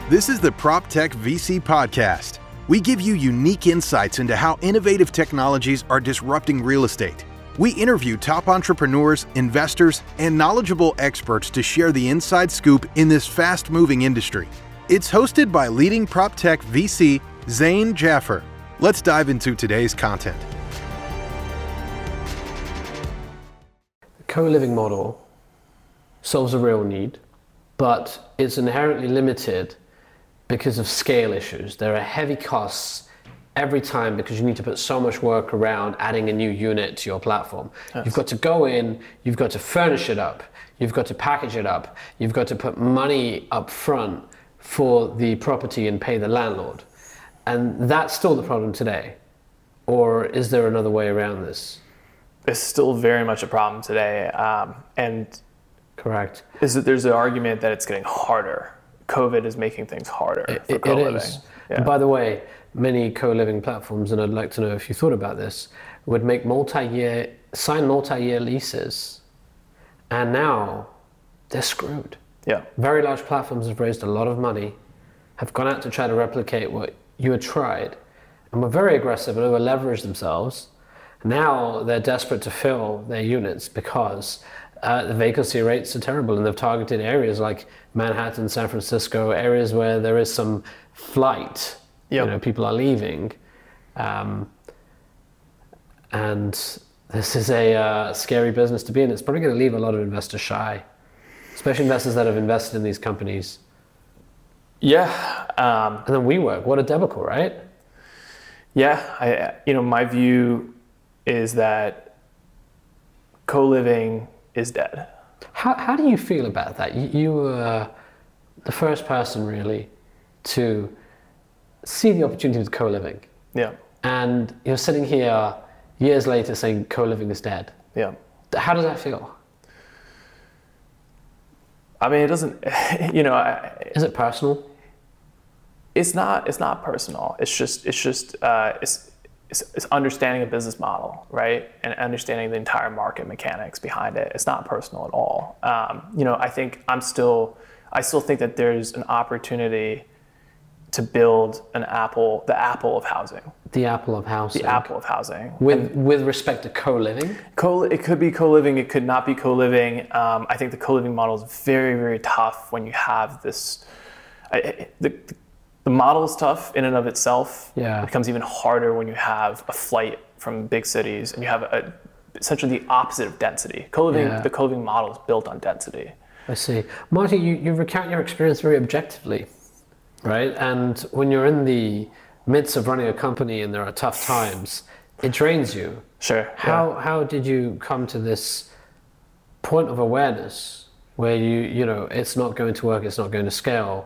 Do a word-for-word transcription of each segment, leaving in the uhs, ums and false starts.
This is the PropTech V C Podcast. We give you unique insights into how innovative technologies are disrupting real estate. We interview top entrepreneurs, investors, and knowledgeable experts to share the inside scoop in this fast-moving industry. It's hosted by leading PropTech V C, Zain Jaffer. Let's dive into today's content. The co-living model solves a real need, but it's inherently limited because of scale issues. There are heavy costs every time because you need to put so much work around adding a new unit to your platform. Yes. You've got to go in, you've got to furnish it up, you've got to package it up, you've got to put money up front for the property and pay the landlord. And that's still the problem today. Or is there another way around this? It's still very much a problem today. Um, and Correct. Is that there's an argument that it's getting harder. COVID is making things harder it, for it, co-living. It is. Yeah. And by the way, many co-living platforms, and I'd like to know if you thought about this, would make multi-year, sign multi-year leases, and now they're screwed. Yeah. Very large platforms have raised a lot of money, have gone out to try to replicate what you had tried, and were very aggressive and over-leveraged themselves. Now they're desperate to fill their units because Uh, the vacancy rates are terrible, and they've targeted areas like Manhattan, San Francisco, areas where there is some flight. Yep. You know, people are leaving, um, and this is a uh, scary business to be in. It's probably going to leave a lot of investors shy, especially investors that have invested in these companies. Yeah, um, and then WeWork, what a debacle, right? Yeah, I, you know, my view is that co-living is dead. How how do you feel about that? You, you were the first person really to see the opportunity with co-living. Yeah. And you're sitting here years later saying co-living is dead. Yeah. How does that feel? I mean, it doesn't, you know. I, is it personal? It's not, it's not personal. It's just, it's just, uh, it's, It's, it's understanding a business model, right? And understanding the entire market mechanics behind it. It's not personal at all. Um, you know, I think I'm still, I still think that there's an opportunity to build an Apple, the Apple of housing. The Apple of housing. The Apple of housing. With and with respect to co-living? Co, it could be co-living, it could not be co-living. Um, I think the co-living model is very, very tough when you have this, I, the, the The model is tough in and of itself. Yeah. It becomes even harder when you have a flight from big cities and you have a, essentially the opposite of density. Co-living, yeah. The co-living model is built on density. I see. Marty, you, you recount your experience very objectively, right? And when you're in the midst of running a company and there are tough times, it drains you. Sure. How yeah. how did you come to this point of awareness where you, you know, it's not going to work, it's not going to scale,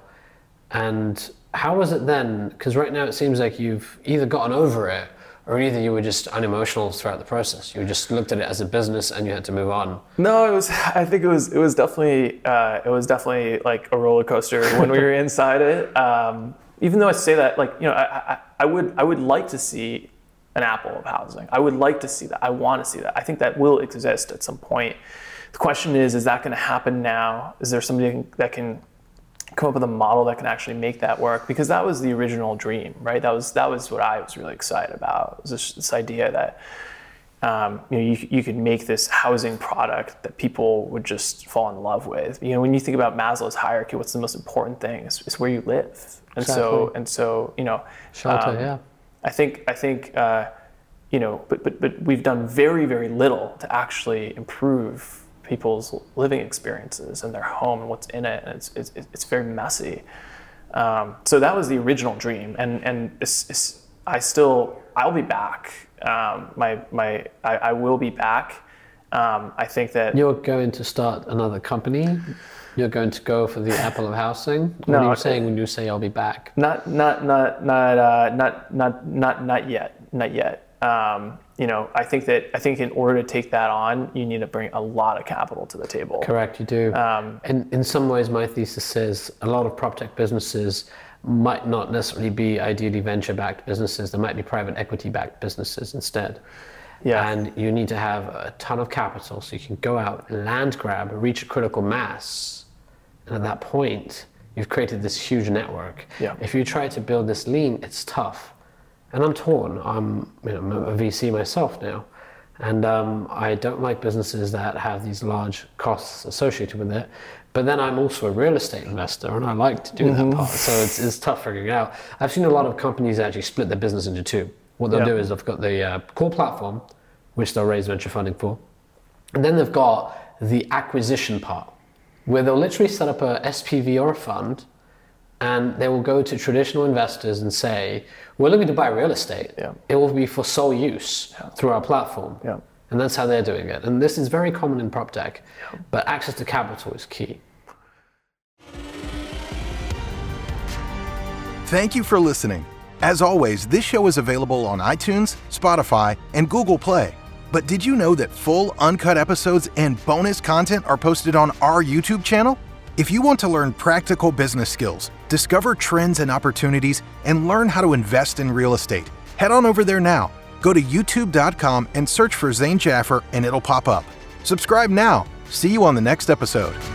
and how was it then? Because right now it seems like you've either gotten over it or either you were just unemotional throughout the process. You just looked at it as a business and you had to move on. No, it was. I think it was. It was definitely. Uh, it was definitely like a roller coaster when we were inside it. Um, even though I say that, like you know, I, I, I would. I would like to see an Apple of housing. I would like to see that. I want to see that. I think that will exist at some point. The question is: Is that going to happen now? Is there somebody that can come up with a model that can actually make that work? Because that was the original dream, right? That was that was what I was really excited about. It was this, this idea that um, you know you you could make this housing product that people would just fall in love with. You know, when you think about Maslow's hierarchy, what's the most important thing? It's, it's where you live, and exactly. so and so you know, shelter. Um, yeah. I think I think uh, you know, but but but we've done very very little to actually improve people's living experiences and their home and what's in it, and it's it's, it's very messy. Um, so that was the original dream, and and it's, it's, I still I'll be back. Um, my my I, I will be back. Um, I think that you're going to start another company. You're going to go for the Apple of housing. What no, are you saying when you say I'll be back? Not not not not uh, not not not not yet. Not yet. Um, you know, I think that I think in order to take that on, you need to bring a lot of capital to the table. Correct, you do. Um, in in some ways, my thesis says a lot of PropTech businesses might not necessarily be ideally venture-backed businesses. They might be private equity-backed businesses instead. Yeah. And you need to have a ton of capital so you can go out, land grab, reach a critical mass, and at that point, You've created this huge network. Yeah. If you try to build this lean, it's tough. And I'm torn. I'm, you know, I'm a V C myself now. And um, I don't like businesses that have these large costs associated with it. But then I'm also a real estate investor, and I like to do mm-hmm. that part. So it's, it's tough figuring it out. I've seen a lot of companies actually split their business into two. What they'll yeah. do is they've got the uh, core platform, which they'll raise venture funding for. And then they've got the acquisition part, where they'll literally set up a S P V or a fund, and they will go to traditional investors and say, we're looking to buy real estate. Yeah. It will be for sole use yeah. through our platform. Yeah. And that's how they're doing it. And this is very common in prop tech, yeah. but access to capital is key. Thank you for listening. As always, this show is available on iTunes, Spotify, and Google Play. But did you know that full, uncut episodes and bonus content are posted on our YouTube channel? If you want to learn practical business skills, discover trends and opportunities, and learn how to invest in real estate, head on over there now. Go to youtube dot com and search for Zain Jaffer and it'll pop up. Subscribe now. See you on the next episode.